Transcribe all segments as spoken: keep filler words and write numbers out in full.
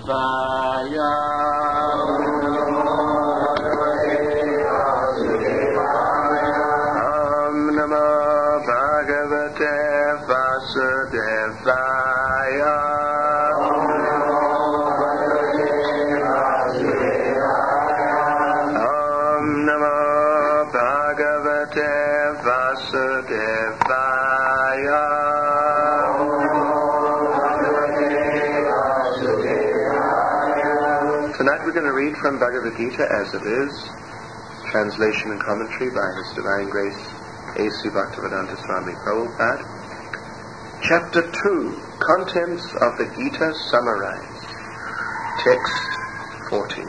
Vasudevaya. Om Namo Bhagavate Vasudevaya. Om Namo Bhagavate Vasudevaya. Tonight we're going to read from Bhagavad Gita as it is, translation and commentary by His Divine Grace A C Bhaktivedanta Swami Prabhupada. Chapter two, Contents of the Gita Summarized. Text forty.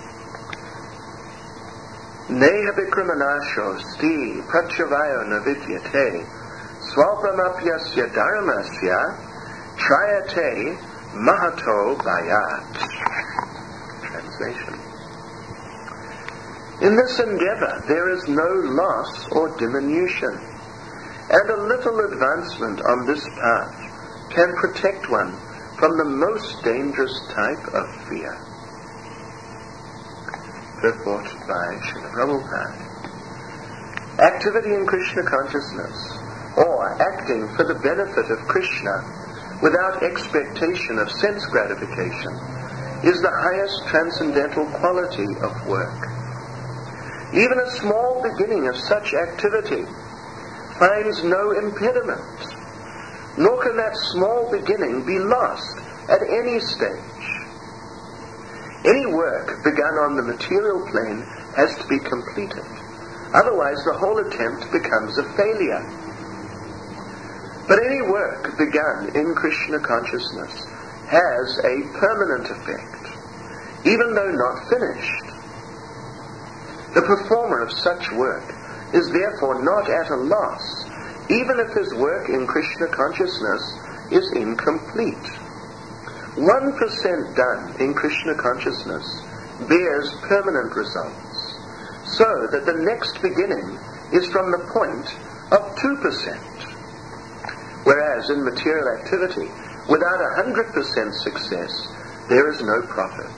Neha vikramanasho sti pratyavayo navidyate swalpamapyasya dharmasya trayate mahato bayat. Translation. In this endeavor there is no loss or diminution, and a little advancement on this path can protect one from the most dangerous type of fear. Purport by Srila Prabhupada. Activity in Krishna consciousness, or acting for the benefit of Krishna without expectation of sense gratification, is the highest transcendental quality of work. Even a small beginning of such activity finds no impediment, nor can that small beginning be lost at any stage. Any work begun on the material plane has to be completed, otherwise the whole attempt becomes a failure. But any work begun in Krishna consciousness has a permanent effect, even though not finished. The performer of such work is therefore not at a loss, even if his work in Krishna consciousness is incomplete. One percent done in Krishna consciousness bears permanent results, so that the next beginning is from the point of two percent. Whereas in material activity, without a hundred percent success, there is no profit.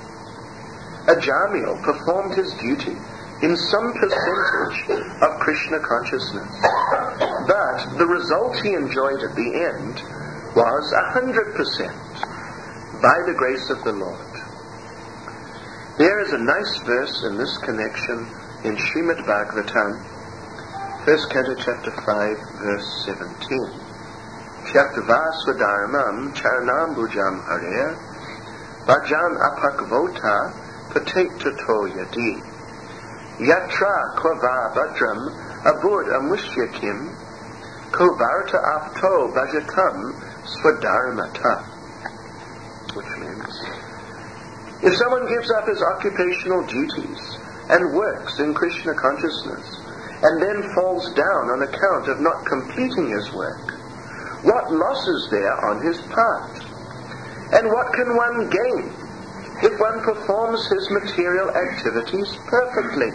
Ajamil performed his duty in some percentage of Krishna consciousness, but the result he enjoyed at the end was a hundred percent by the grace of the Lord. There is a nice verse in this connection in Srimad Bhagavatam, first canto, chapter five, verse seventeen. Chaptava swadharmam charanambujam hare bhajan apakvota patetto yadi yatra kvava bhadram abud amushyakim kovarta apto bhajatam swadharmata. Which means, if someone gives up his occupational duties and works in Krishna consciousness and then falls down on account of not completing his work, what loss is there on his part? And what can one gain if one performs his material activities perfectly?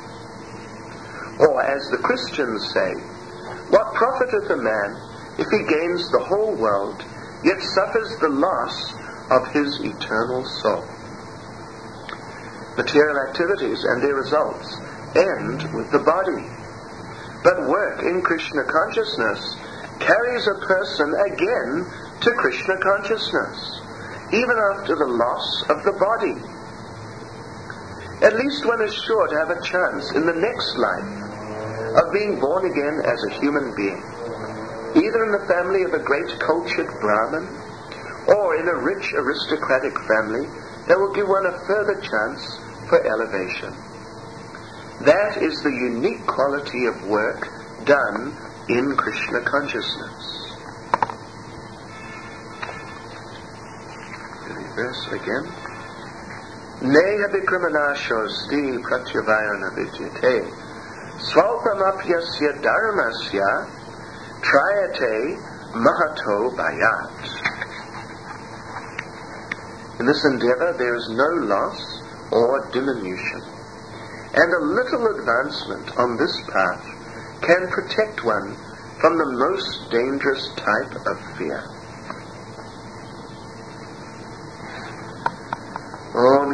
Or as the Christians say, what profiteth a man if he gains the whole world, yet suffers the loss of his eternal soul? Material activities and their results end with the body. But work in Krishna consciousness carries a person again to Krishna consciousness, even after the loss of the body. At least one is sure to have a chance in the next life of being born again as a human being, either in the family of a great cultured Brahmin, or in a rich aristocratic family that will give one a further chance for elevation. That is the unique quality of work done in Krishna consciousness. The verse again. Neha vikramanasho sti pratyavayo navidyate swalpamapyasya dharmasya trayate mahato bayat. In this endeavor there is no loss or diminution, and a little advancement on this path can protect one from the most dangerous type of fear.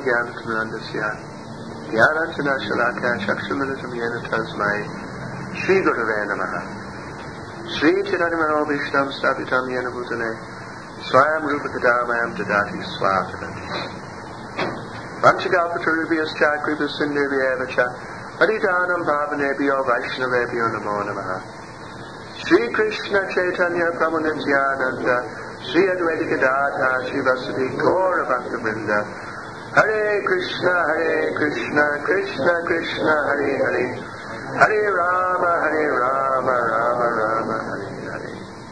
Jnanatamrandasya Dhyanantanashalaka Chakshumilitam Yena Tasmai Shri Gurave Namaha Shri Chaitanya Vishtam Stapitam Yena Bhutane Swayam Rupadadamayam Dadati Swapadati Vanchakalpatarubhyascha Kripasindhyavyavacha Haridanam Bhavanebhyo Vaishnavebhyo Namo Namaha Shri Krishna Chaitanya Prabhu Nityananda Shri Advaita Gadadha Shri Vasudhi Gaura Bhakta Vrinda Hare Krishna Hare Krishna Krishna Krishna Hare Hare Hare Rama Hare Rama Rama Rama Hare Hare.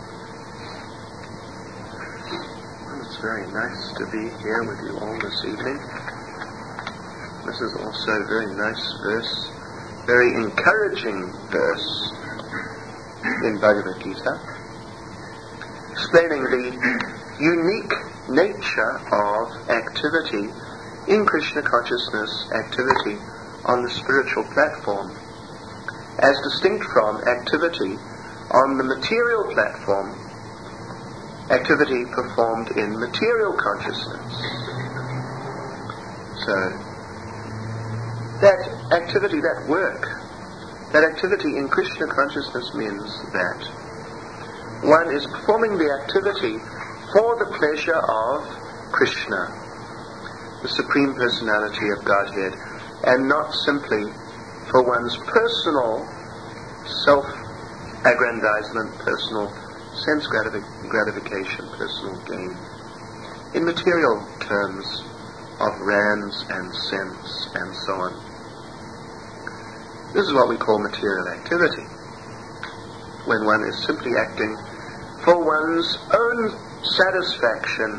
It's very nice to be here with you all this evening. This is also a very nice verse, very encouraging verse in Bhagavad Gita, explaining the unique nature of activity in Krishna consciousness, activity on the spiritual platform, as distinct from activity on the material platform, activity performed in material consciousness. So, that activity, that work, that activity in Krishna consciousness means that one is performing the activity for the pleasure of Krishna, the Supreme Personality of Godhead, and not simply for one's personal self-aggrandizement, personal sense gratif- gratification, personal gain, in material terms of rands and cents and so on. This is what we call material activity, when one is simply acting for one's own satisfaction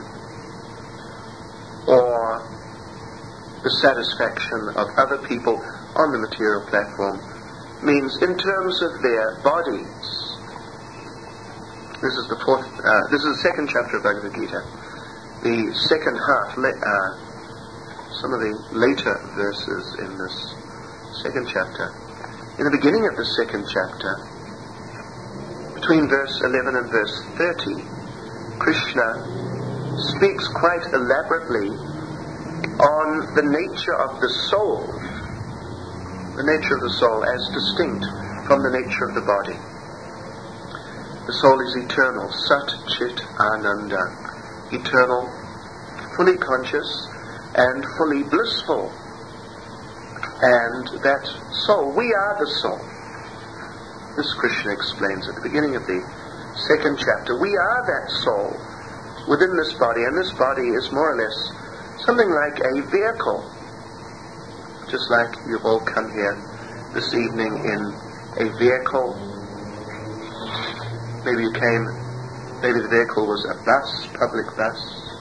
or the satisfaction of other people on the material platform, means in terms of their bodies. This is the fourth, uh, this is the second chapter of Bhagavad Gita. The second half, le- uh, some of the later verses in this second chapter. In the beginning of the second chapter, between verse eleven and verse thirty, Krishna speaks quite elaborately on the nature of the soul, the nature of the soul as distinct from the nature of the body. The soul is eternal, Sat Chit Ananda, eternal, fully conscious, and fully blissful. And that soul, we are the soul. This Krishna explains at the beginning of the second chapter. We are that soul within this body, and this body is more or less something like a vehicle. Just like you've all come here this evening in a vehicle. Maybe you came, maybe the vehicle was a bus, public bus.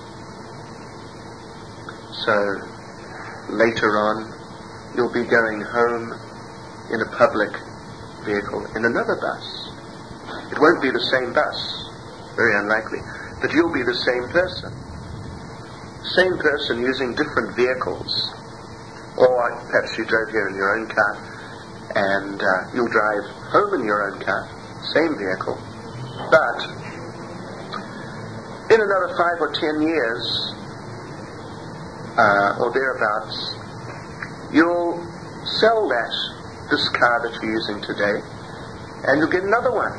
So later on, you'll be going home in a public vehicle in another bus. It won't be the same bus, very unlikely, but you'll be the same person. Same person using different vehicles. Or perhaps you drove here in your own car and uh, you'll drive home in your own car, same vehicle. But in another five or ten years, uh, or thereabouts, you'll sell that, this car that you're using today, and you'll get another one.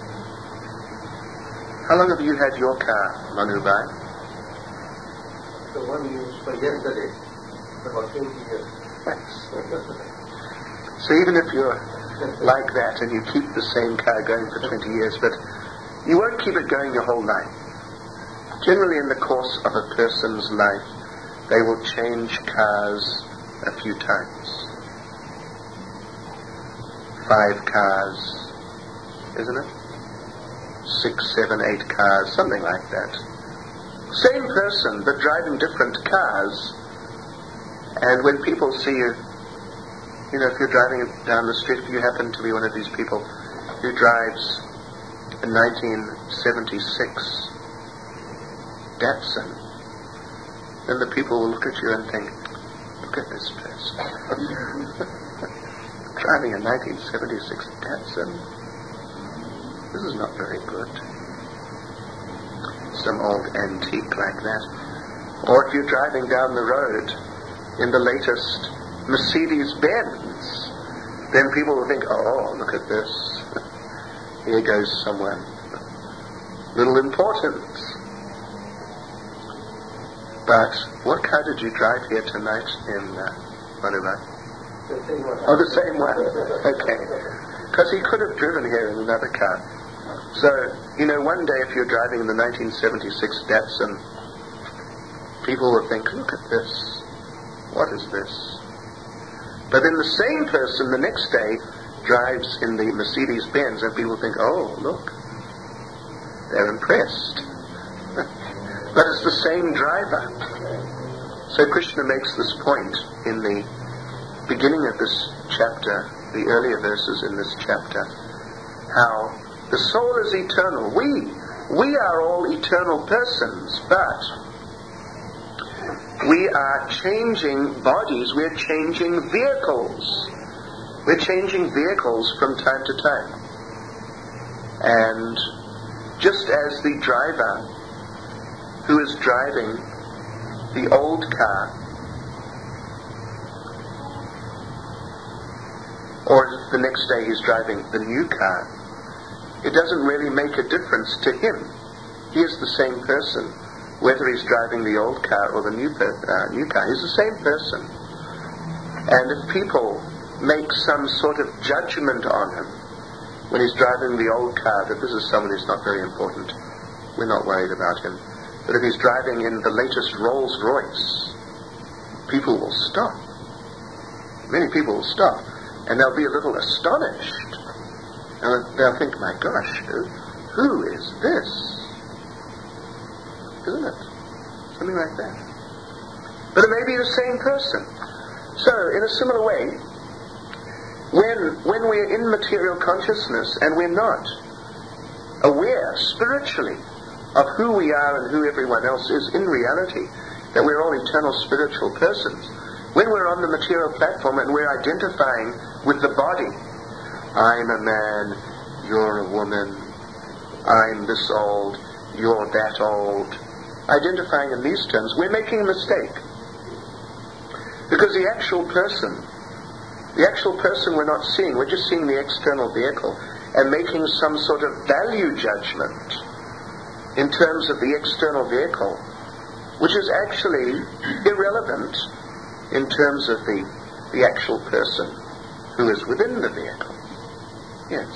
How long have you had your car, Manubai? The one used for yesterday, about twenty years. So even if you're like that and you keep the same car going for twenty years, but you won't keep it going your whole life. Generally in the course of a person's life, they will change cars a few times. Five cars, isn't it? Six, seven, eight cars, something like that. Same person, but driving different cars. And when people see you, you know, if you're driving down the street, if you happen to be one of these people who drives a nineteen seventy-six Datsun, then the people will look at you and think, look at this person. Driving a nineteen seventy-six Datsun. This is not very good. Some old antique like that. Or if you're driving down the road in the latest Mercedes-Benz, then people will think, oh, look at this. Here goes someone. Little importance. But what car did you drive here tonight in uh, whatever? The same one. Oh, the same one. Okay. Because he could have driven here in another car. So, you know, one day if you're driving in the nineteen seventy-six Datsun, people will think, look at this. What is this? But then the same person the next day drives in the Mercedes-Benz and people think, oh, look. They're impressed. But it's the same driver. So Krishna makes this point in the beginning of this chapter, the earlier verses in this chapter, how the soul is eternal. We, we are all eternal persons, but we are changing bodies, we're changing vehicles. We're changing vehicles from time to time. And just as the driver who is driving the old car, or the next day he's driving the new car, it doesn't really make a difference to him. He is the same person, whether he's driving the old car or the new, per- uh, new car. He's the same person. And if people make some sort of judgment on him when he's driving the old car, that this is someone who's not very important, we're not worried about him. But if he's driving in the latest Rolls Royce, people will stop. Many people will stop. And they'll be a little astonished. And they'll think, my gosh, who, who is this? Isn't it? Something like that. But it may be the same person. So, in a similar way, when, when we're in material consciousness and we're not aware spiritually of who we are and who everyone else is in reality, that we're all eternal spiritual persons. When we're on the material platform and we're identifying with the body, I'm a man, you're a woman, I'm this old, you're that old, identifying in these terms, we're making a mistake. Because the actual person, the actual person we're not seeing, we're just seeing the external vehicle and making some sort of value judgment in terms of the external vehicle, which is actually irrelevant in terms of the, the actual person who is within the vehicle. Yes.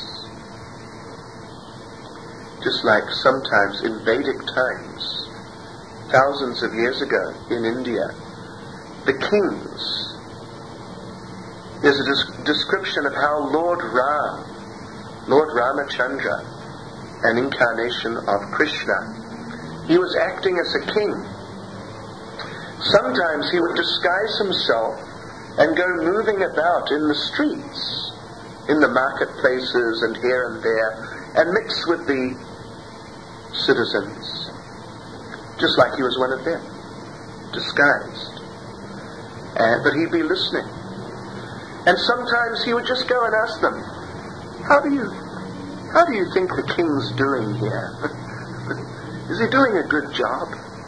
Just like sometimes in Vedic times, thousands of years ago in India, the kings, there's a des- description of how Lord Ram, Lord Ramachandra, an incarnation of Krishna, he was acting as a king. Sometimes he would disguise himself and go moving about in the streets, in the marketplaces and here and there, and mix with the citizens, just like he was one of them, disguised. Uh, but he'd be listening. And sometimes he would just go and ask them, how do you How do you think the king's doing here? Is he doing a good job?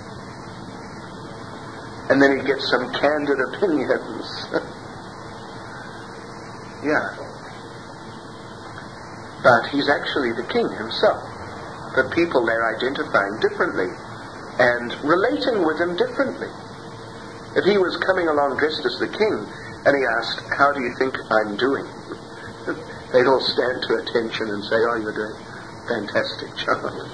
And then he'd get some candid opinions. Yeah. But he's actually the king himself. But people they're identifying differently and relating with him differently. If he was coming along dressed as the king and he asked, how do you think I'm doing? They'd all stand to attention and say, oh, you're doing a fantastic job.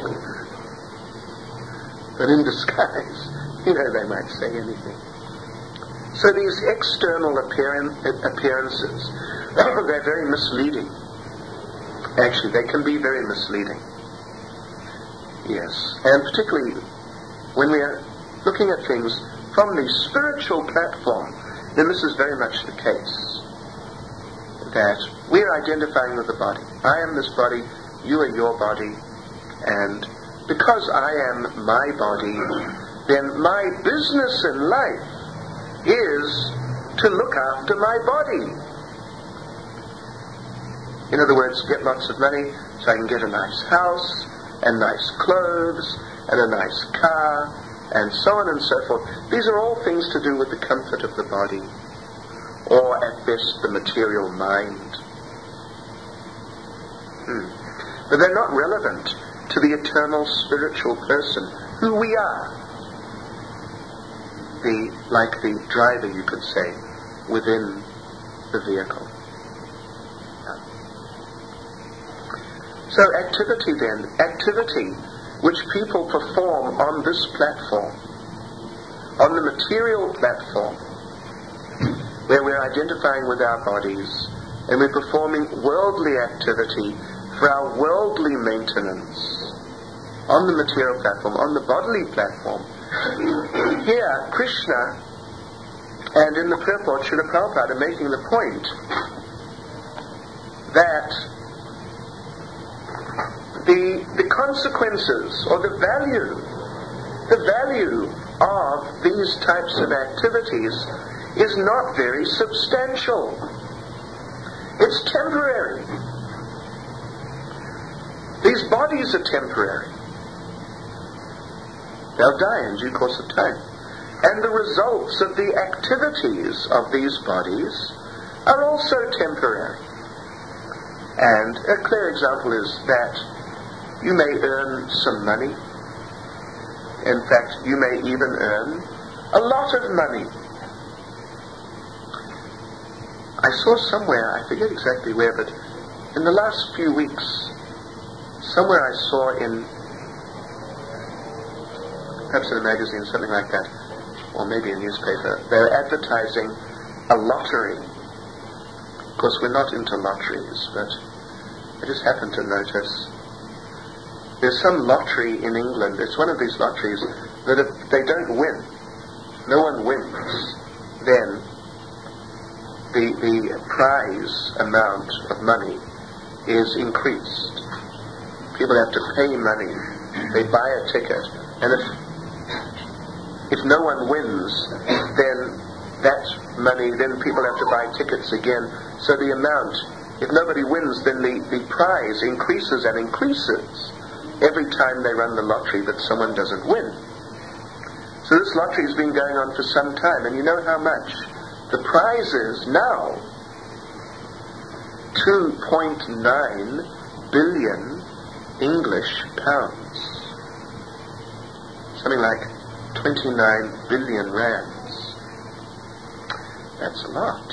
But in disguise, you know, they might say anything. So these external appearance, appearances, they're very misleading. Actually, they can be very misleading. Yes. And particularly when we are looking at things from the spiritual platform, then this is very much the case. That we are identifying with the body. I am this body, you are your body, and because I am my body, then my business in life is to look after my body. In other words, get lots of money so I can get a nice house, and nice clothes, and a nice car, and so on and so forth. These are all things to do with the comfort of the body, or at best the material mind. Hmm. But they're not relevant to the eternal spiritual person, who we are. The, like the driver, you could say, within the vehicle. Yeah. So activity then, activity which people perform on this platform, on the material platform, where we're identifying with our bodies, and we're performing worldly activity for our worldly maintenance, on the material platform, on the bodily platform. Here, Krishna and in the purport Srila Prabhupada are making the point that the the consequences or the value the value of these types of activities is not very substantial. It's temporary. These bodies are temporary. They'll die in due course of time. And the results of the activities of these bodies are also temporary. And a clear example is that you may earn some money. In fact, you may even earn a lot of money. I saw somewhere, I forget exactly where, but in the last few weeks, somewhere I saw in, perhaps in a magazine, something like that, or maybe a newspaper, they're advertising a lottery. Of course, we're not into lotteries, but I just happened to notice there's some lottery in England. It's one of these lotteries that if they don't win, no one wins, then the, the prize amount of money is increased. People have to pay money. They buy a ticket. And if if no one wins, then that money, then people have to buy tickets again. So the amount, if nobody wins, then the, the prize increases and increases every time they run the lottery, but someone doesn't win. So this lottery has been going on for some time, and you know how much? The prize is now two point nine billion English pounds. Something like twenty-nine billion rands. That's a lot.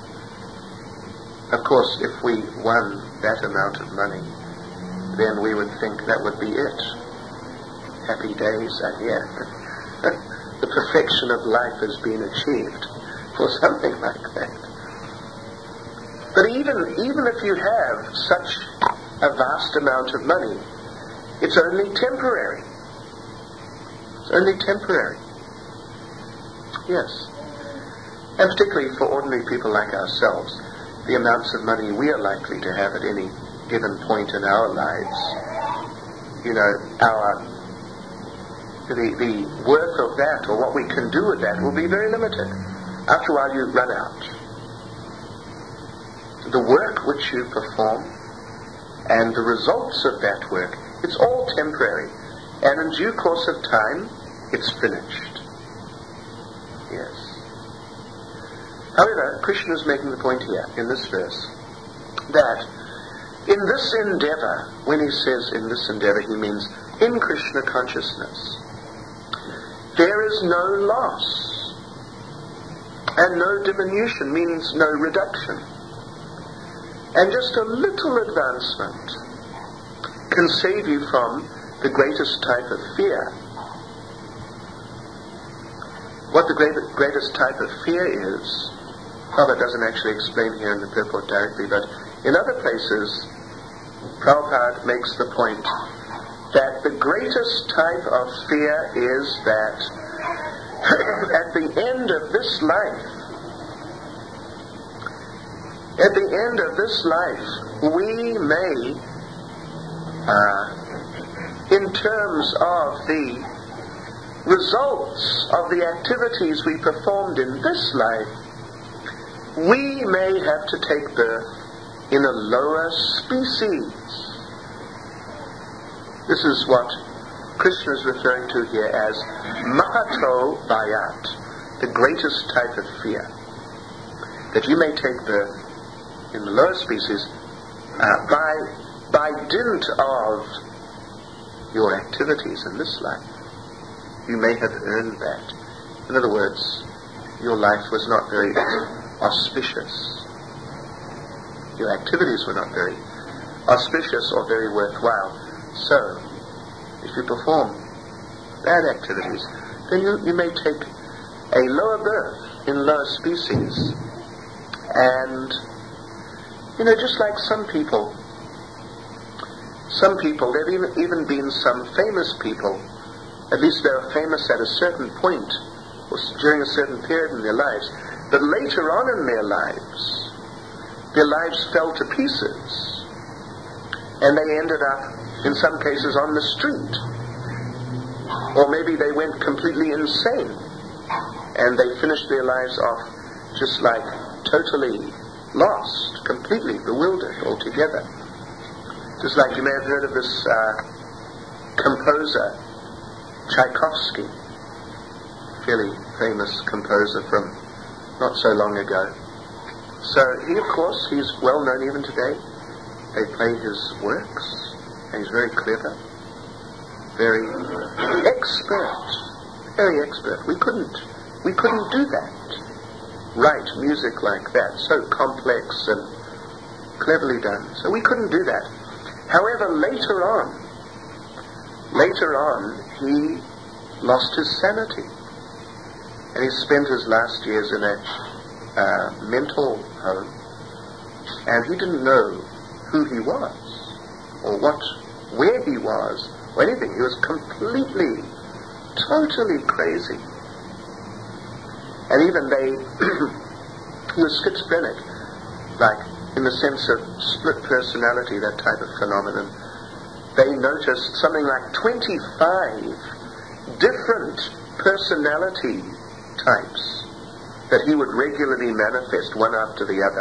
Of course, if we won that amount of money, then we would think that would be it. Happy days ahead. The perfection of life has been achieved, or something like that. But even even if you have such a vast amount of money, it's only temporary. It's only temporary. Yes. And particularly for ordinary people like ourselves, the amounts of money we are likely to have at any given point in our lives, you know, our the, the worth of that, or what we can do with that, will be very limited. After a while you run out. The work which you perform and the results of that work, it's all temporary. And in due course of time, it's finished. Yes. However, Krishna is making the point here, in this verse, that in this endeavor, when he says in this endeavor, he means in Krishna consciousness, there is no loss. And no diminution means no reduction. And just a little advancement can save you from the greatest type of fear. What the great, greatest type of fear is, Prabhupada doesn't actually explain here in the purport directly, but in other places, Prabhupada makes the point that the greatest type of fear is that at the end of this life, at the end of this life, we may, uh, in terms of the results of the activities we performed in this life, we may have to take birth in a lower species. This is what Krishna is referring to here as Mahato Bhayat, the greatest type of fear. That you may take birth in the lower species uh, by, by dint of your activities in this life. You may have earned that. In other words, your life was not very auspicious. Your activities were not very auspicious or very worthwhile. So, if you perform bad activities, then you, you may take a lower birth in lower species. And, you know, just like some people, some people, there have even, even been some famous people, at least they were famous at a certain point, or during a certain period in their lives, but later on in their lives, their lives fell to pieces, and they ended up, in some cases, on the street. Or maybe they went completely insane, and they finished their lives off just like totally lost, completely bewildered altogether. Just like you may have heard of this uh, composer, Tchaikovsky, fairly famous composer from not so long ago. So he, of course, he's well known even today. They play his works, and he's very clever, very expert, very expert. We couldn't, we couldn't do that. Write music like that, so complex and cleverly done. So we couldn't do that. However, later on, later on, he lost his sanity, and he spent his last years in a uh, mental home, and he didn't know who he was, or what, where he was, or anything. He was completely, totally crazy. And even they, he was schizophrenic, like in the sense of split personality, that type of phenomenon. They noticed something like twenty-five different personality types that he would regularly manifest one after the other.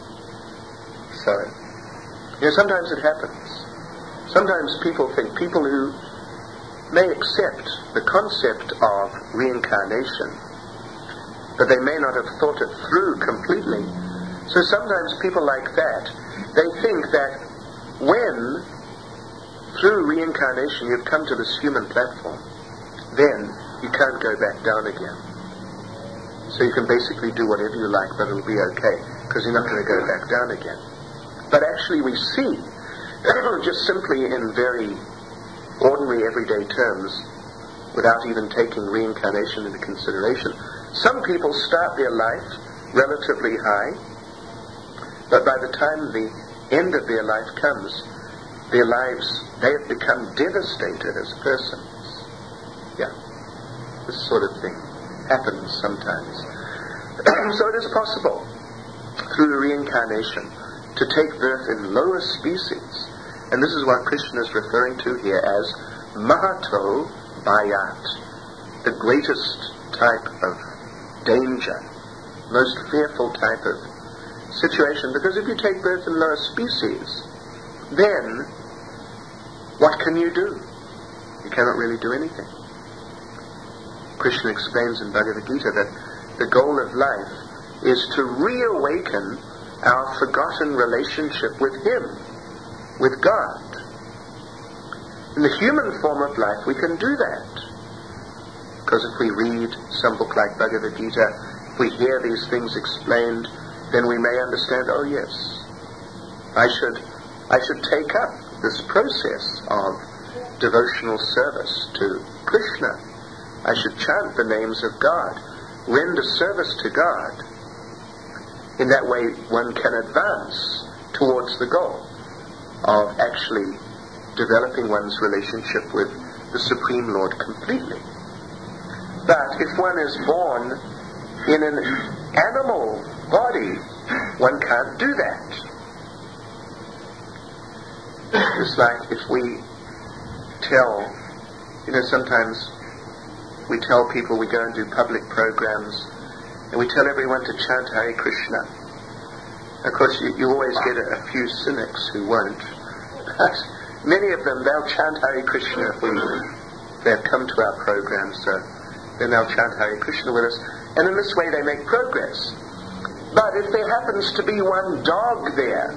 So, you know, sometimes it happens. Sometimes people think, people who may accept the concept of reincarnation, but they may not have thought it through completely. So sometimes people like that, they think that when, through reincarnation, you've come to this human platform, then you can't go back down again. So you can basically do whatever you like, but it'll be okay, because you're not going to go back down again. But actually we see, just simply in very ordinary everyday terms, without even taking reincarnation into consideration, some people start their life relatively high, but by the time the end of their life comes, their lives, they have become devastated as persons. Yeah, this sort of thing happens sometimes. So it is possible, through reincarnation, to take birth in lower species. And this is what Krishna is referring to here as Mahato Bhayat, the greatest type of danger, most fearful type of situation. Because if you take birth in lower species, then what can you do? You cannot really do anything. Krishna explains in Bhagavad Gita that the goal of life is to reawaken our forgotten relationship with Him, with God. In the human form of life, we can do that. Because if we read some book like Bhagavad Gita, if we hear these things explained, then we may understand, oh yes, I should, I should take up this process of devotional service to Krishna. I should chant the names of God, render service to God. In that way, one can advance towards the goal of actually developing one's relationship with the Supreme Lord completely. But if one is born in an animal body, one can't do that. It's like if we tell, you know, sometimes we tell people, we go and do public programs, and we tell everyone to chant Hare Krishna. Of course, you, you always get a, a few cynics who won't. But many of them, they'll chant Hare Krishna if we they've come to our program, so then they'll chant Hare Krishna with us, and in this way they make progress. But if there happens to be one dog there,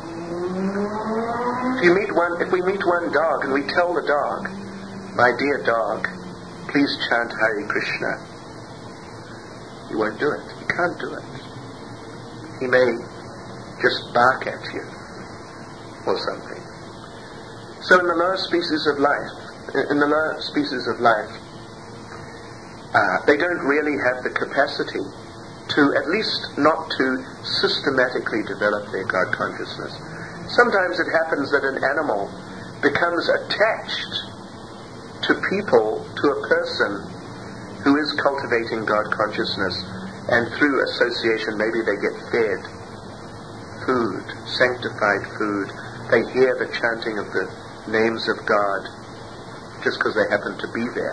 if you meet one, if we meet one dog and we tell the dog, my dear dog, please chant Hare Krishna, he won't do it. He can't do it. He may just bark at you or something. So in the lower species of life, in the lower species of life, uh, they don't really have the capacity to, at least not to systematically develop their God consciousness. Sometimes it happens that an animal becomes attached to people, to a person who is cultivating God consciousness, and through association maybe they get fed food, sanctified food. They hear the chanting of the names of God just because they happen to be there.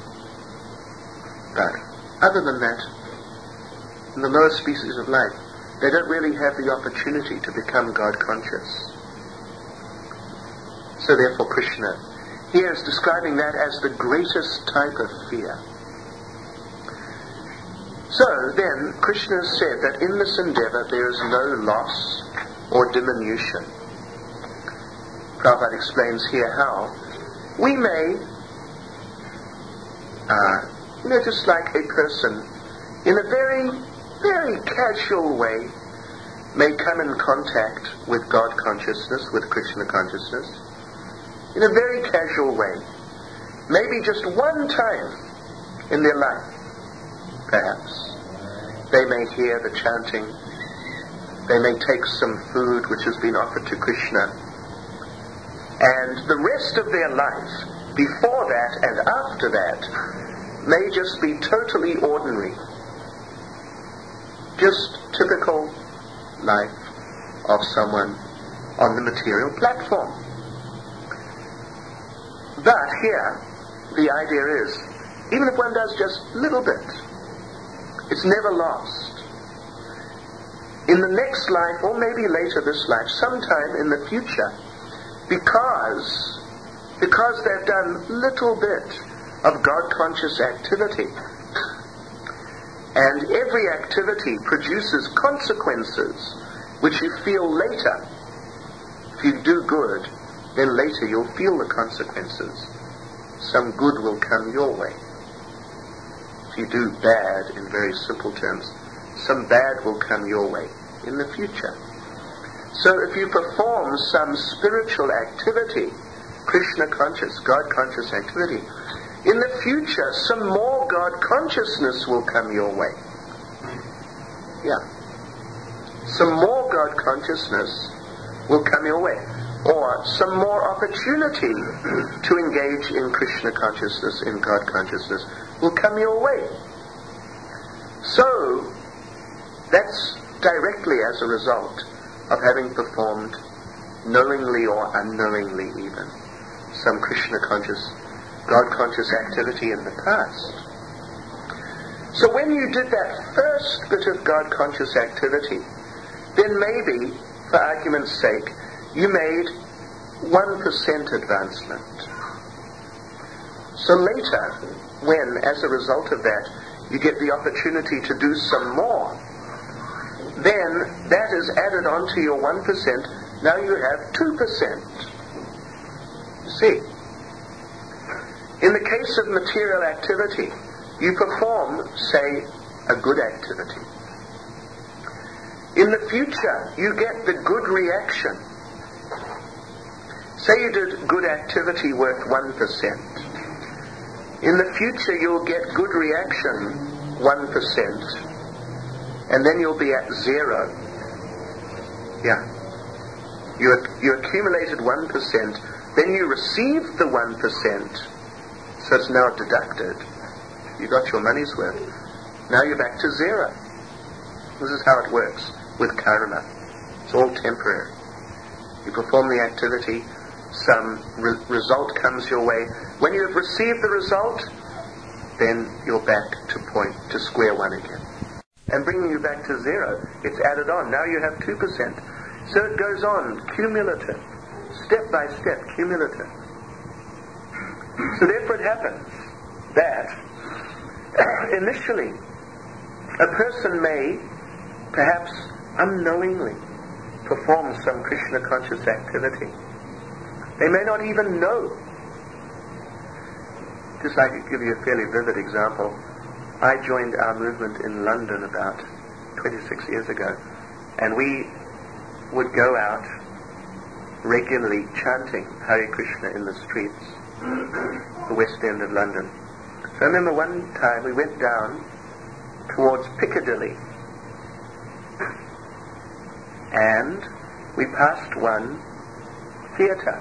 But other than that, in the lower species of life, they don't really have the opportunity to become God conscious. So therefore Krishna here is describing that as the greatest type of fear. So then Krishna said that in this endeavor there is no loss or diminution. Prabhupada explains here how we may, uh, you know, just like a person in a very, very casual way may come in contact with God consciousness, with Krishna consciousness, in a very casual way, maybe just one time in their life, perhaps, they may hear the chanting, they may take some food which has been offered to Krishna, and the rest of their life, before that and after that, may just be totally ordinary, just typical life of someone on the material platform. But here, the idea is, even if one does just a little bit, it's never lost. In the next life, or maybe later this life, sometime in the future, because, because they've done little bit of God-conscious activity, and every activity produces consequences which you feel later. If you do good, then later you'll feel the consequences. Some good will come your way. If you do bad, in very simple terms, some bad will come your way in the future. So if you perform some spiritual activity, Krishna conscious, God conscious activity, in the future some more God consciousness will come your way. Yeah. Some more God consciousness will come your way. Or some more opportunity to engage in Krishna consciousness, in God consciousness, will come your way. So, that's directly as a result of having performed, knowingly or unknowingly even, some Krishna conscious, God conscious activity in the past. So when you did that first bit of God conscious activity, then maybe, for argument's sake, you made one percent advancement. So later, when, as a result of that, you get the opportunity to do some more, then that is added on to your one percent. Now you have two percent. You see? In the case of material activity, you perform, say, a good activity. In the future, you get the good reaction. Say you did good activity worth one percent. In the future you'll get good reaction one percent. And then you'll be at zero. Yeah. You, you accumulated one percent. Then you received the one percent. So it's now deducted. You got your money's worth. Now you're back to zero. This is how it works with karma. It's all temporary. You perform the activity, some re- result comes your way. When you have received the result, then you're back to point, to square one again. And bringing you back to zero, it's added on. Now you have two percent. So it goes on, cumulative, step by step, cumulative. So therefore it happens that initially a person may perhaps unknowingly perform some Krishna conscious activity. They may not even know. Just like to give you a fairly vivid example, I joined our movement in London about twenty-six years ago, and we would go out regularly chanting Hare Krishna in the streets, the West End of London. So I remember one time we went down towards Piccadilly, and we passed one theatre,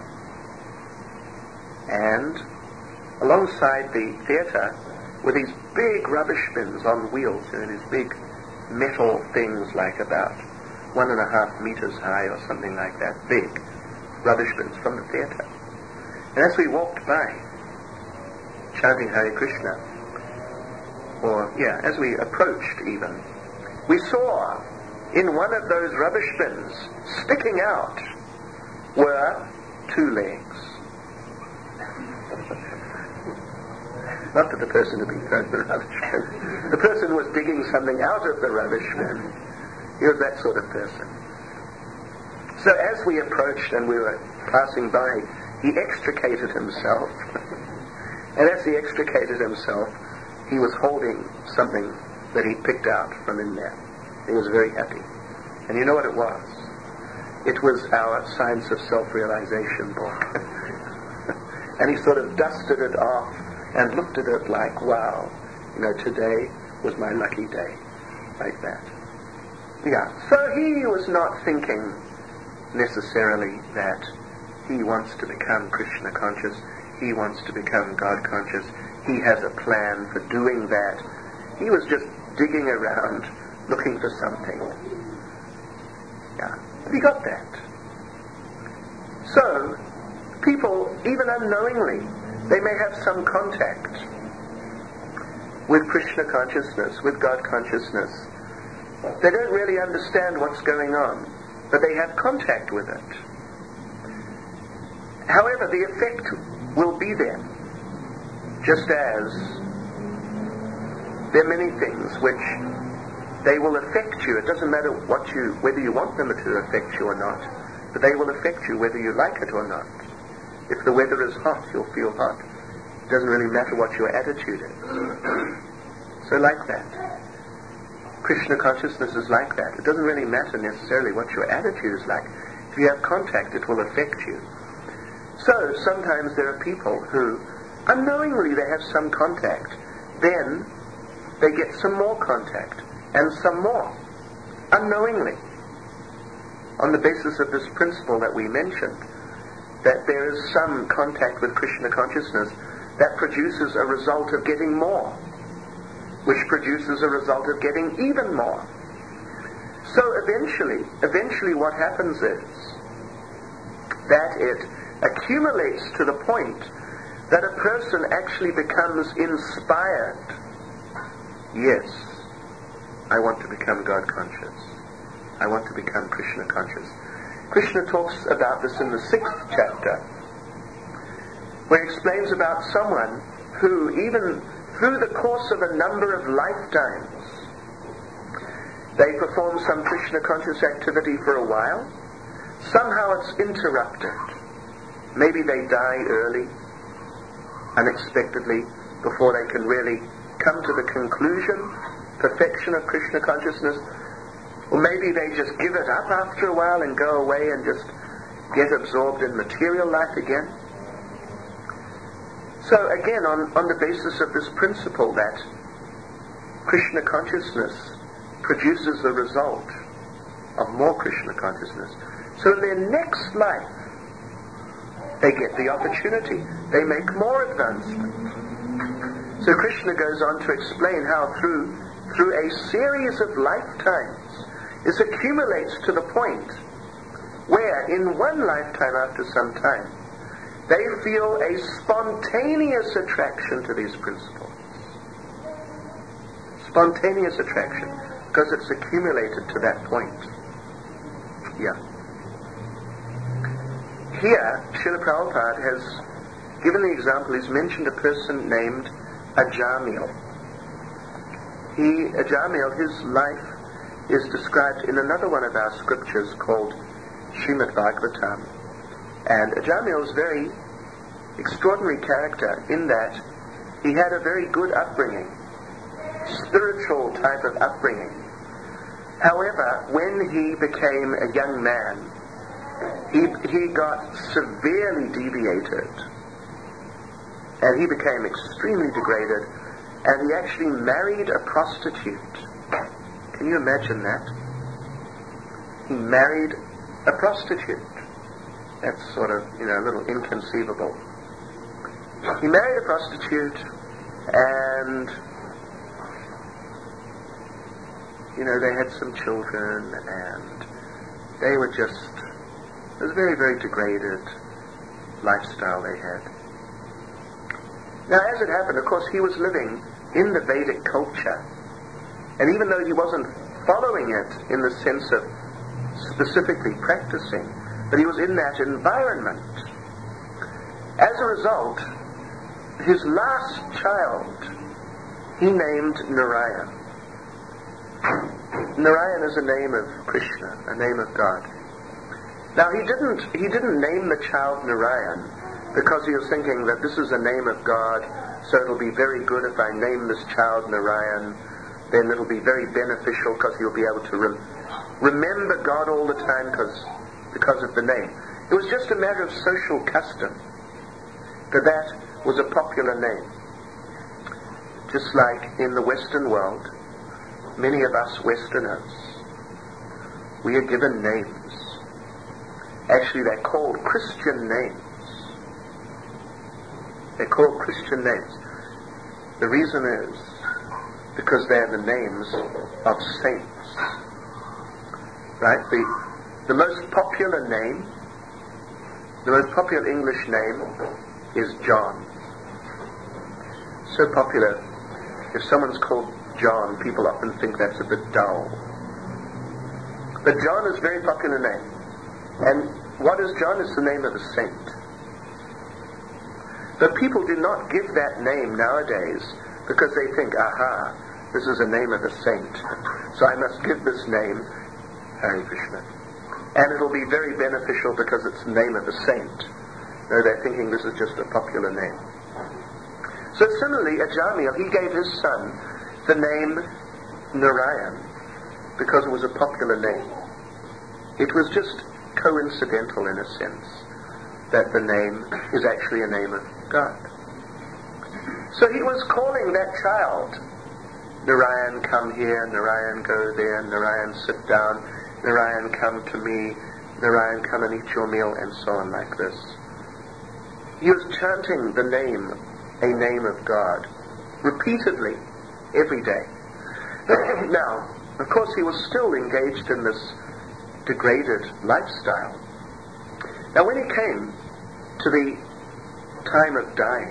and alongside the theatre were these big rubbish bins on wheels, you know, these big metal things like about one and a half meters high or something like that, big rubbish bins from the theatre. And as we walked by, chanting Hare Krishna, or, yeah, as we approached even, we saw in one of those rubbish bins, sticking out, were two legs. Not that the person had been thrown the rubbish bin. The person was digging something out of the rubbish bin. He was that sort of person. So as we approached and we were passing by, he extricated himself. And as he extricated himself, he was holding something that he picked out from in there. He was very happy. And you know what it was? It was our Science of Self-Realization book. And he sort of dusted it off and looked at it like, wow, you know, today was my lucky day, like that. Yeah, so he was not thinking necessarily that he wants to become Krishna conscious, he wants to become God conscious, he has a plan for doing that. He was just digging around, looking for something. Yeah, but he got that. So, people, even unknowingly, they may have some contact with Krishna consciousness, with God consciousness. They don't really understand what's going on, but they have contact with it. However, the effect will be there, just as there are many things which they will affect you. It doesn't matter what you, whether you want them to affect you or not, but they will affect you whether you like it or not. If the weather is hot, you'll feel hot. It doesn't really matter what your attitude is. So like that. Krishna consciousness is like that. It doesn't really matter necessarily what your attitude is like. If you have contact, it will affect you. So sometimes there are people who, unknowingly they have some contact, then they get some more contact, and some more, unknowingly, on the basis of this principle that we mentioned, that there is some contact with Krishna consciousness that produces a result of getting more, which produces a result of getting even more. So eventually, eventually what happens is that it accumulates to the point that a person actually becomes inspired. Yes, I want to become God conscious. I want to become Krishna conscious. Krishna talks about this in the sixth chapter, where he explains about someone who, even through the course of a number of lifetimes, they perform some Krishna conscious activity for a while. Somehow it's interrupted. Maybe they die early, unexpectedly, before they can really come to the conclusion, perfection of Krishna consciousness. Or maybe they just give it up after a while and go away and just get absorbed in material life again. So again, on, on the basis of this principle that Krishna consciousness produces the result of more Krishna consciousness, so in their next life, they get the opportunity. They make more advancement. So Krishna goes on to explain how through, through a series of lifetimes, this accumulates to the point where in one lifetime after some time, they feel a spontaneous attraction to these principles. Spontaneous attraction, because it's accumulated to that point. Yeah. Here, Srila Prabhupada has given the example, he's mentioned a person named Ajamil. He, Ajamil, his life is described in another one of our scriptures called Srimad Bhagavatam. And Ajamil is a very extraordinary character in that he had a very good upbringing, spiritual type of upbringing. However, when he became a young man, he, he got severely deviated, and he became extremely degraded, and he actually married a prostitute. Can you imagine that? He married a prostitute. That's sort of, you know, a little inconceivable. He married a prostitute, and, you know, they had some children, and they were just, it was a very, very degraded lifestyle they had. Now, as it happened, of course, he was living in the Vedic culture, and even though he wasn't following it in the sense of specifically practicing, but he was in that environment. As a result, his last child, he named Narayan. Narayan is a name of Krishna, a name of God. Now he didn't he didn't name the child Narayan because he was thinking that this is a name of God, so it'll be very good if I name this child Narayan, then it'll be very beneficial because he'll be able to rem- remember God all the time because because of the name. It was just a matter of social custom, that that was a popular name. Just like in the Western world, many of us Westerners, we are given names. Actually, they're called Christian names. They're called Christian names. The reason is because they're the names of saints. Right? The, the most popular name, the most popular English name is John. So popular, if someone's called John, people often think that's a bit dull. But John is a very popular name. And what is John? It's the name of a saint. But people do not give that name nowadays because they think, aha, this is a name of a saint, so I must give this name Hare Krishna. And it'll be very beneficial because it's the name of a saint. No, they're thinking this is just a popular name. So similarly, Ajamil, he gave his son the name Narayan because it was a popular name. It was just coincidental in a sense that the name is actually a name of God. So he was calling that child, Narayan, come here, Narayan, go there, Narayan, sit down, Narayan, come to me, Narayan, come and eat your meal, and so on like this. He was chanting the name, a name of God, repeatedly, every day. Now, of course, he was still engaged in this degraded lifestyle. Now, when he came to the time of dying,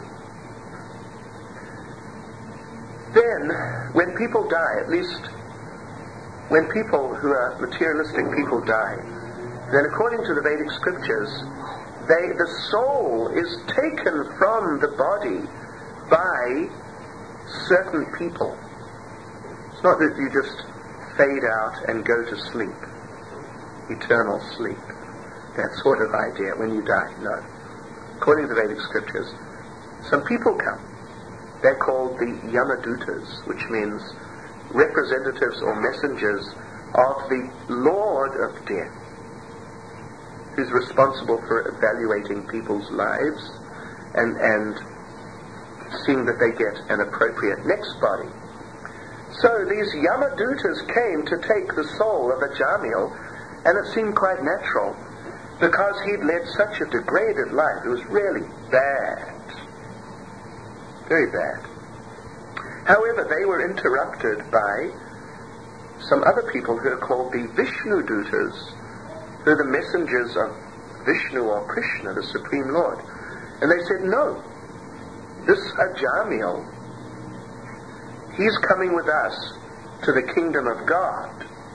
then, when people die, at least when people who are materialistic people die, then according to the Vedic scriptures, they, the soul is taken from the body by certain people. It's not that you just fade out and go to sleep, eternal sleep, that sort of idea when you die. No. According to the Vedic scriptures, some people come. They're called the Yamadutas, which means representatives or messengers of the Lord of Death, who's responsible for evaluating people's lives and, and seeing that they get an appropriate next body. So these Yamadutas came to take the soul of Ajamil, and it seemed quite natural because he'd led such a degraded life. It was really bad. Very bad. However, they were interrupted by some other people who are called the Vishnu Dutas, who are the messengers of Vishnu or Krishna, the Supreme Lord. And they said, no, this Ajamil, he's coming with us to the kingdom of God.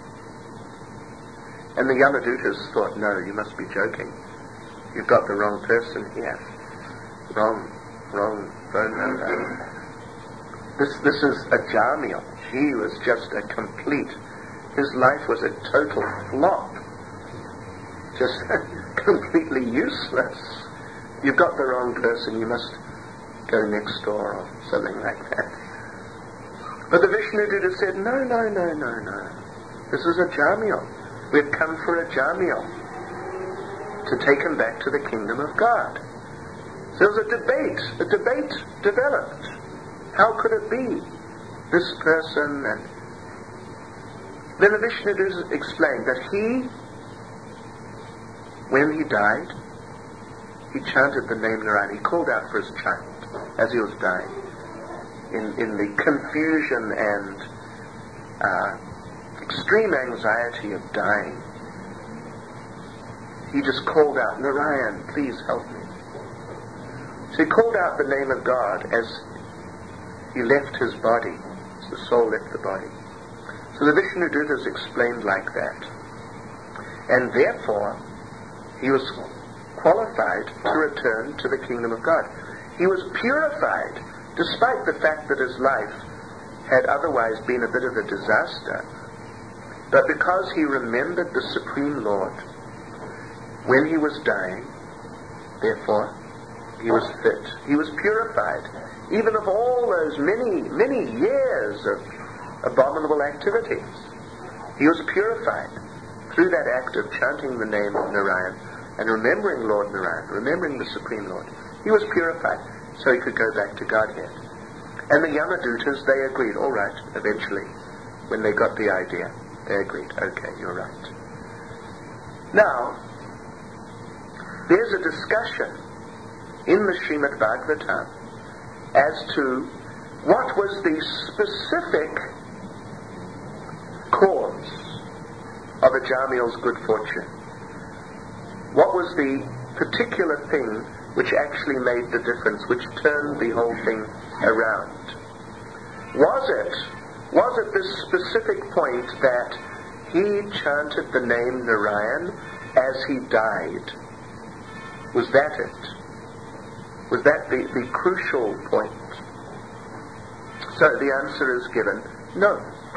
And the Yamadutas thought, no, you must be joking. You've got the wrong person here. Wrong, wrong phone number. This, this is a Jamiel. He was just a complete, his life was a total flop. Just completely useless. You've got the wrong person, you must go next door or something like that. But the Vishnu Dutta said, no, no, no, no, no. This is a Jamiel. We've come for a Jamiel to take him back to the kingdom of God. So there was a debate. A debate developed. How could it be? This person and... Then the Vishnu Dutta explained that he, when he died, he chanted the name Narayan. He called out for his child as he was dying. In, in the confusion and uh, extreme anxiety of dying, he just called out, Narayan, please help me. So he called out the name of God as he left his body, as the soul left the body. So the Vishnu Dutta is explained like that. And therefore, he was qualified to return to the kingdom of God. He was purified, despite the fact that his life had otherwise been a bit of a disaster. But because he remembered the Supreme Lord when he was dying, therefore, he was fit. He was purified, even of all those many, many years of abominable activities. He was purified through that act of chanting the name of Narayan and remembering Lord Narayan, remembering the Supreme Lord. He was purified so he could go back to Godhead. And the Yamaduttas, they agreed, all right, eventually, when they got the idea, they agreed, okay, you're right. Now, there's a discussion in the Srimad Bhagavatam as to what was the specific cause of a Jamiel's good fortune. What was the particular thing which actually made the difference, which turned the whole thing around? Was it, was it this specific point that he chanted the name Narayan as he died? Was that it? Was that the, the crucial point? So the answer is given, no.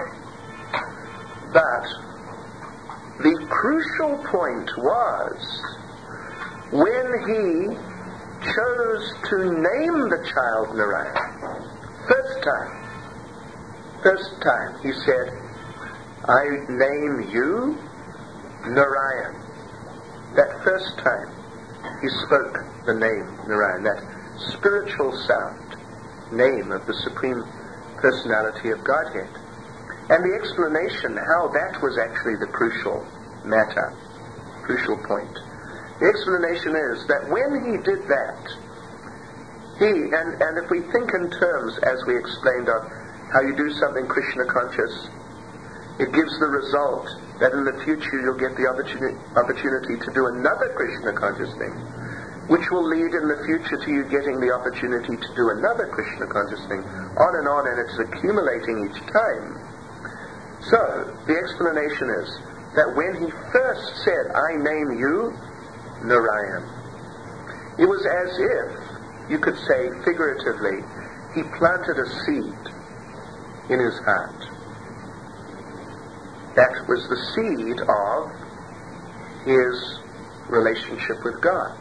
But the crucial point was when he chose to name the child Narayan. First time. First time he said, I name you Narayan. That first time he spoke the name Narayan, that spiritual sound, name of the Supreme Personality of Godhead. And the explanation how that was actually the crucial matter, crucial point. The explanation is that when he did that, he, and, and if we think in terms, as we explained, of how you do something Krishna conscious, it gives the result that in the future you'll get the opportunity, opportunity to do another Krishna conscious thing, which will lead in the future to you getting the opportunity to do another Krishna conscious thing, on and on, and it's accumulating each time. So, the explanation is that when he first said, I name you Narayan, it was as if, you could say figuratively, he planted a seed in his heart. That was the seed of his relationship with God.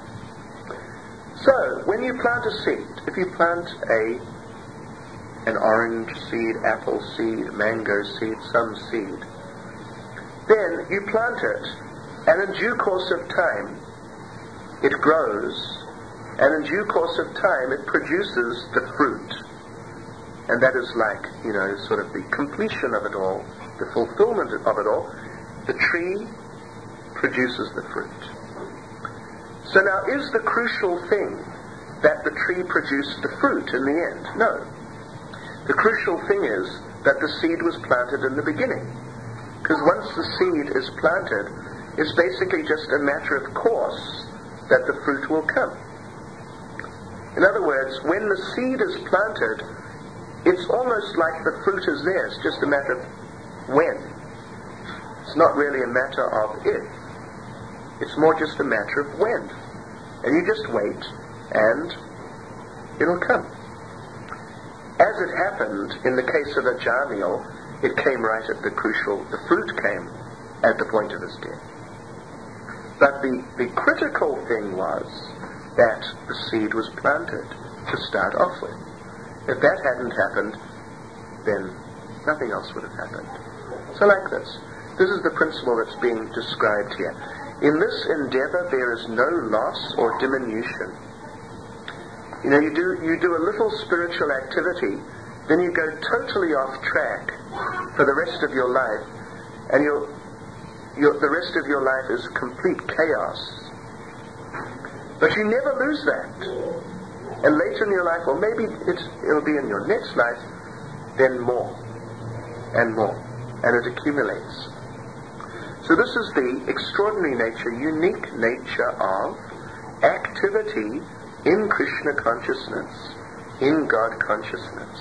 So, when you plant a seed, if you plant a an orange seed, apple seed, mango seed, some seed, then you plant it, and in due course of time, it grows, and in due course of time, it produces the fruit. And that is like, you know, sort of the completion of it all, the fulfillment of it all. The tree produces the fruit. So now, is the crucial thing that the tree produced the fruit in the end? No. The crucial thing is that the seed was planted in the beginning. Because once the seed is planted, it's basically just a matter of course that the fruit will come. In other words, when the seed is planted, it's almost like the fruit is there. It's just a matter of when. It's not really a matter of if. It's more just a matter of when. And you just wait, and it'll come. As it happened in the case of Ajamil, it came right at the crucial, the fruit came at the point of his death. But the, the critical thing was that the seed was planted to start off with. If that hadn't happened, then nothing else would have happened. So like this. This is the principle that's being described here. In this endeavor there is no loss or diminution. You know, you do you do a little spiritual activity, then you go totally off track for the rest of your life, and you're, you're, the rest of your life is complete chaos. But you never lose that. And later in your life, or maybe it, it'll be in your next life, then more and more, and it accumulates. So this is the extraordinary nature, unique nature of activity in Krishna consciousness, in God consciousness.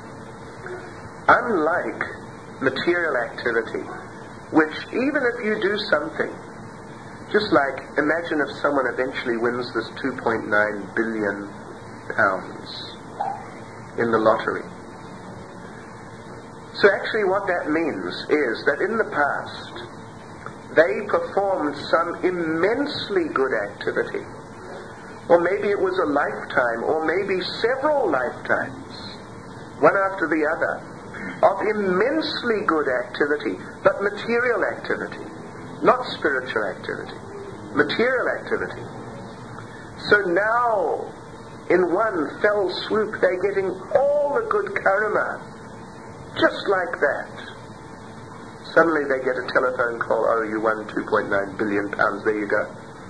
Unlike material activity, which even if you do something, just like imagine if someone eventually wins this two point nine billion pounds in the lottery. So actually what that means is that in the past they performed some immensely good activity. Or maybe it was a lifetime, or maybe several lifetimes, one after the other, of immensely good activity, but material activity, not spiritual activity, material activity. So now, in one fell swoop, they're getting all the good karma, just like that. Suddenly they get a telephone call, oh, you won two point nine billion pounds, there you go.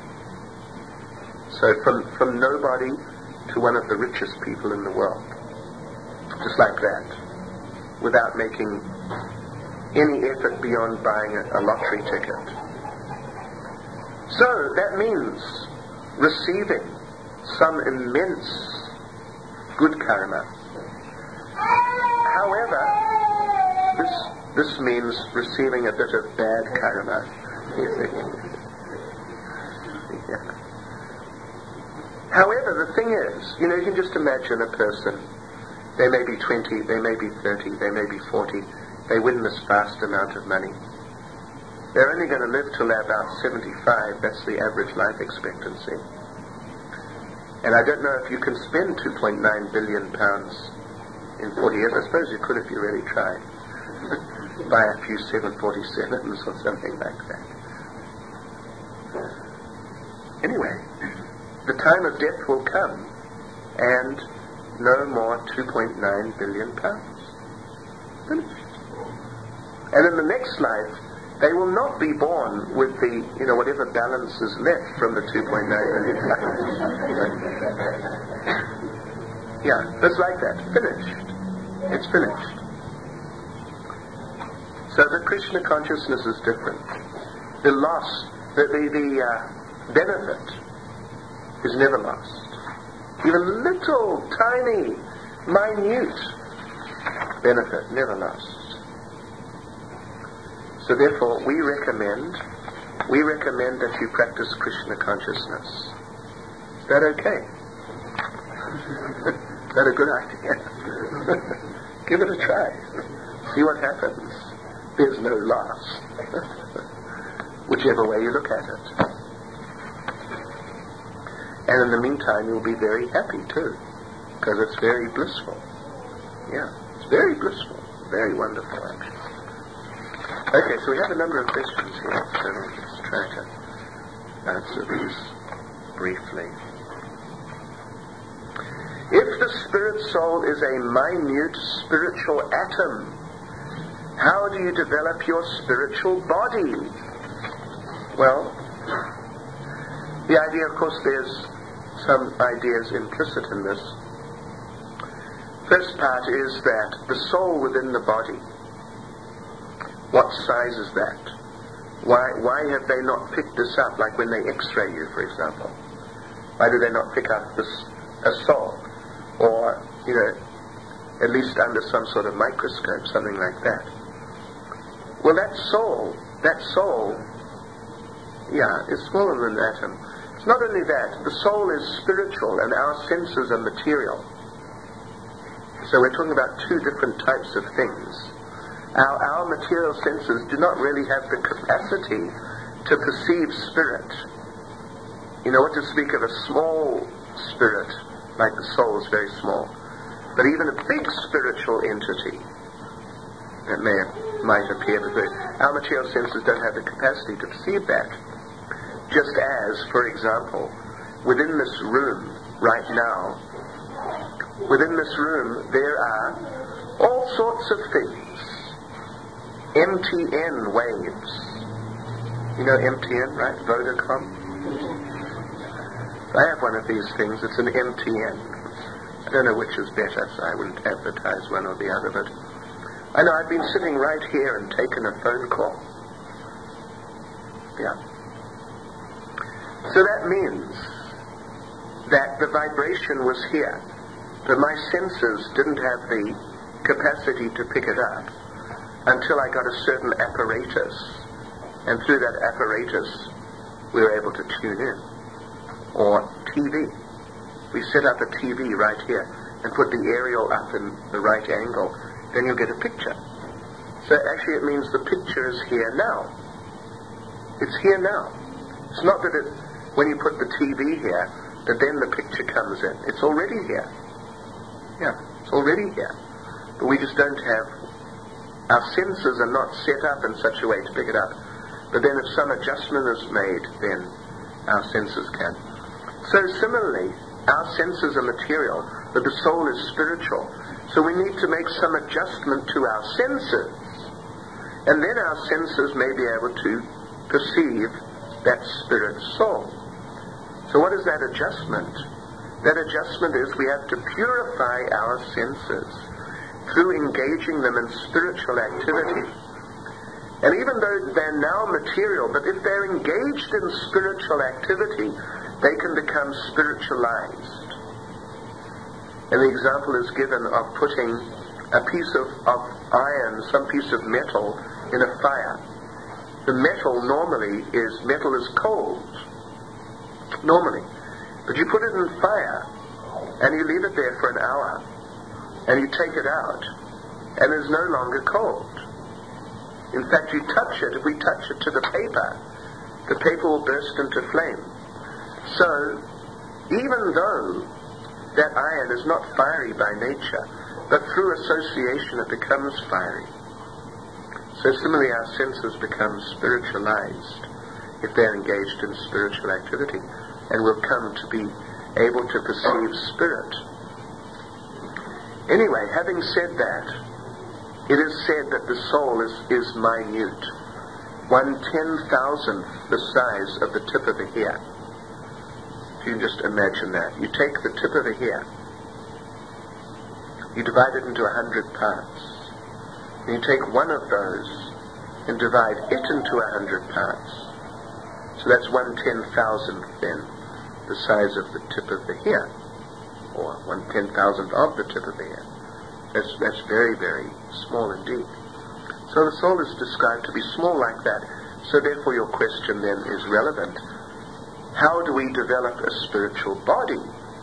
So from, from nobody to one of the richest people in the world. Just like that. Without making any effort beyond buying a, a lottery ticket. So that means receiving some immense good karma. However, this this means receiving a bit of bad karma. Yeah. However, the thing is, you know, you can just imagine a person, they may be twenty, they may be thirty, they may be forty, they win this vast amount of money. They're only going to live till they're about seventy-five, that's the average life expectancy. And I don't know if you can spend two point nine billion pounds in forty years. I suppose you could if you really tried. Buy a few seven forty-sevens or something like that. Anyway, the time of death will come, and no more two point nine billion pounds. Finished. And in the next life, they will not be born with the, you know, whatever balance is left from the two point nine billion pounds. Yeah, it's like that. Finished. It's finished. So the Krishna consciousness is different. The loss, the, the, the uh, benefit is never lost. Even little, tiny, minute benefit, never lost. So therefore, we recommend, we recommend that you practice Krishna consciousness. Is that okay? Is that a good idea? Give it a try. See what happens. There's no loss. Whichever way you look at it. And in the meantime, you'll be very happy too, because it's very blissful. Yeah, it's very blissful, very wonderful actually. Okay, so we have a number of questions here, so let's try to answer these briefly. If the spirit soul is a minute spiritual atom, how do you develop your spiritual body? Well, the idea, of course, there's some ideas implicit in this. First part is that the soul within the body, what size is that? Why why have they not picked this up, like when they x-ray you, for example? Why do they not pick up this a soul? Or, you know, at least under some sort of microscope, something like that. Well, that soul, that soul, yeah, is smaller than an atom. It's not only that, the soul is spiritual and our senses are material. So we're talking about two different types of things. Our, our material senses do not really have the capacity to perceive spirit. You know, what to speak of a small spirit, like the soul is very small, but even a big spiritual entity that may might appear, but our material senses don't have the capacity to perceive that. Just as, for example, within this room right now, within this room there are all sorts of things. M T N waves. You know M T N, right? Vodacom. I have one of these things. It's an M T N. I don't know which is better, so I wouldn't advertise one or the other, but I know I've been sitting right here and taken a phone call. Yeah. So that means that the vibration was here, but my senses didn't have the capacity to pick it up until I got a certain apparatus, and through that apparatus we were able to tune in. Or T V. We set up a T V right here and put the aerial up in the right angle, then you'll get a picture. So actually it means the picture is here now. It's here now. It's not that it, when you put the T V here, that then the picture comes in. It's already here. Yeah, it's already here. But we just don't have, our senses are not set up in such a way to pick it up. But then if some adjustment is made, then our senses can. So similarly, our senses are material, but the soul is spiritual. So we need to make some adjustment to our senses. And then our senses may be able to perceive that spirit soul. So what is that adjustment? That adjustment is we have to purify our senses through engaging them in spiritual activity. And even though they're now material, but if they're engaged in spiritual activity, they can become spiritualized. And the example is given of putting a piece of, of iron, some piece of metal, in a fire. The metal normally is, metal is cold, normally. But you put it in fire, and you leave it there for an hour, and you take it out, and it's no longer cold. In fact, you touch it, if we touch it to the paper, the paper will burst into flame. So, even though that iron is not fiery by nature, but through association it becomes fiery. So similarly our senses become spiritualized if they're engaged in spiritual activity, and will come to be able to perceive spirit. Anyway, having said that, it is said that the soul is, is minute, one ten thousandth the size of the tip of a hair. If you can just imagine that. You take the tip of a hair, you divide it into a hundred parts, and you take one of those and divide it into a hundred parts. So that's one ten thousandth then, the size of the tip of the hair, or one ten thousandth of the tip of the hair. That's, that's very, very small indeed. So the soul is described to be small like that. So therefore your question then is relevant. How do we develop a spiritual body?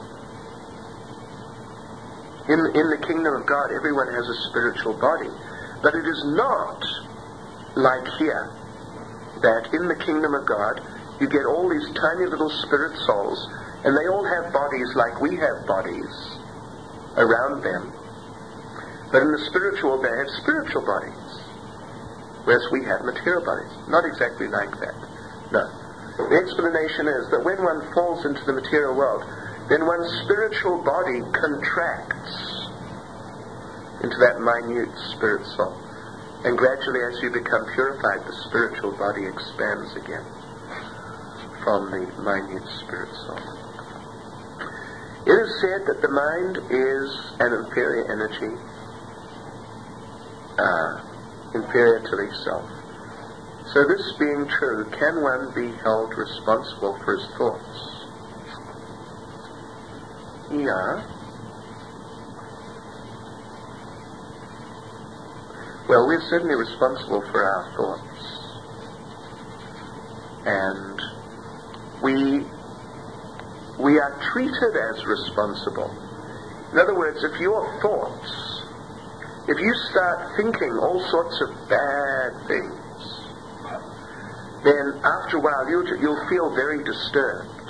In, in the kingdom of God, everyone has a spiritual body. But it is not like here, that in the kingdom of God, you get all these tiny little spirit souls, and they all have bodies like we have bodies around them. But in the spiritual, they have spiritual bodies, whereas we have material bodies. Not exactly like that. No. The explanation is that when one falls into the material world, then one's spiritual body contracts into that minute spirit soul. And gradually, as you become purified, the spiritual body expands again from the minute spirit soul. It is said that the mind is an inferior energy, Uh, inferior to the self. So this being true, can one be held responsible for his thoughts? Yeah. Well, we're certainly responsible for our thoughts. And we we are treated as responsible. In other words, if your thoughts, if you start thinking all sorts of bad things, then after a while you'll, you'll feel very disturbed.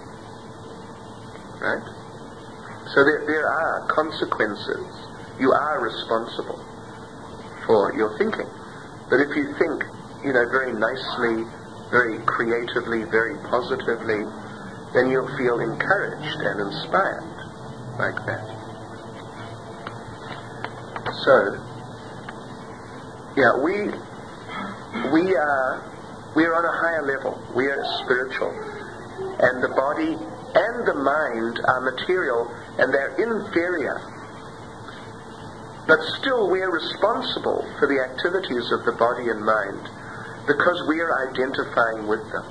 Right? So there, there are consequences. You are responsible for your thinking. But if you think, you know, very nicely, very creatively, very positively, then you'll feel encouraged and inspired like that. So, yeah, we we are we are on a higher level. We are spiritual, and the body and the mind are material, and they're inferior. But still, we are responsible for the activities of the body and mind because we are identifying with them.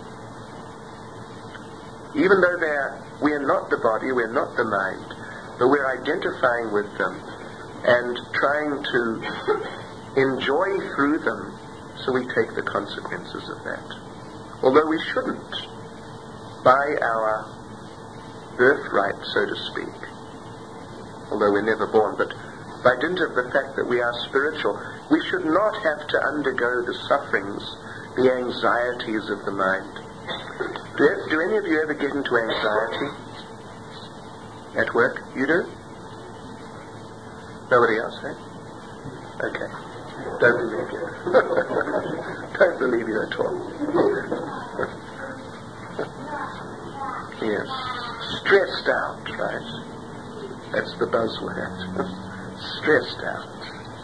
Even though they're, we are not the body, we're not the mind, but we're identifying with them and trying to enjoy through them, so we take the consequences of that. Although we shouldn't, by our birthright, so to speak, although we're never born, but by dint of the fact that we are spiritual, we should not have to undergo the sufferings, the anxieties of the mind. Do, do any of you ever get into anxiety at work? You do? Nobody else, eh? Okay. Don't believe you. Don't believe you at all. Yes. Stressed out, right? That's the buzzword. Stressed out.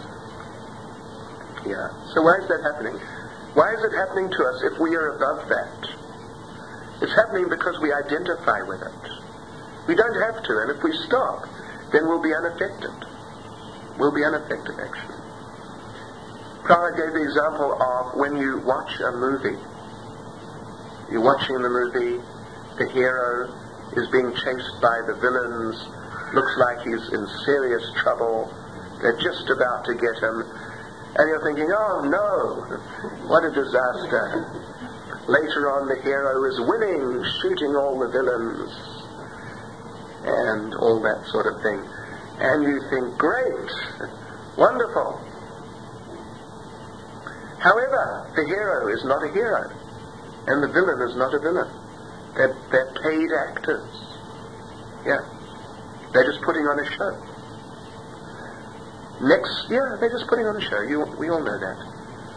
Yeah. So why is that happening? Why is it happening to us if we are above that? It's happening because we identify with it. We don't have to, and if we stop, then we'll be unaffected. We'll be unaffected, actually. Prabhupada gave the example of when you watch a movie. You're watching the movie, the hero is being chased by the villains, looks like he's in serious trouble, they're just about to get him, and you're thinking, oh no, what a disaster. Later on the hero is winning, shooting all the villains, and all that sort of thing. And you think, great, wonderful. However, the hero is not a hero, and the villain is not a villain. They're, they're paid actors. Yeah. They're just putting on a show. Next, yeah, they're just putting on a show. You, we all know that.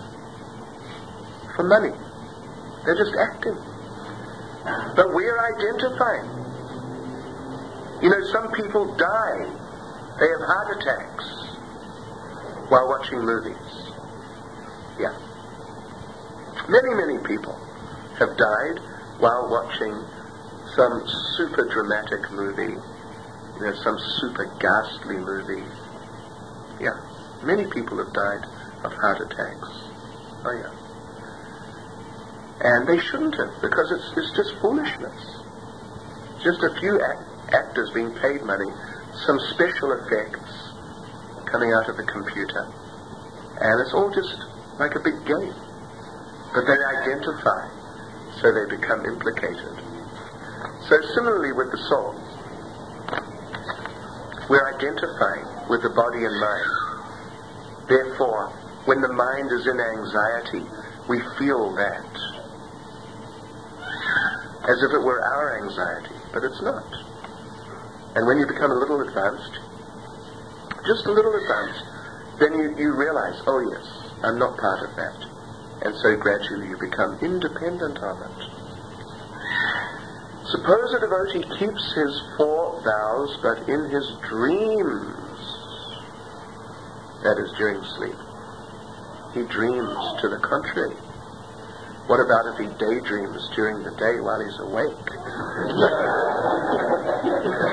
For money. They're just acting. But we're identifying. You know, some people die. They have heart attacks while watching movies. Yeah. Many, many people have died while watching some super dramatic movie. You know, some super ghastly movie. Yeah. Many people have died of heart attacks. Oh, yeah. And they shouldn't have, because it's, it's just foolishness. Just a few act- actors being paid money, some special effects coming out of the computer. And it's all just like a big game. But they identify, so they become implicated. So similarly with the soul, we're identifying with the body and mind. Therefore, when the mind is in anxiety, we feel that as if it were our anxiety, but it's not. And when you become a little advanced, just a little advanced, then you, you realize, oh yes, I'm not part of that. And so gradually you become independent of it. Suppose a devotee keeps his four vows, but in his dreams, that is during sleep, he dreams to the contrary. What about if he daydreams during the day while he's awake?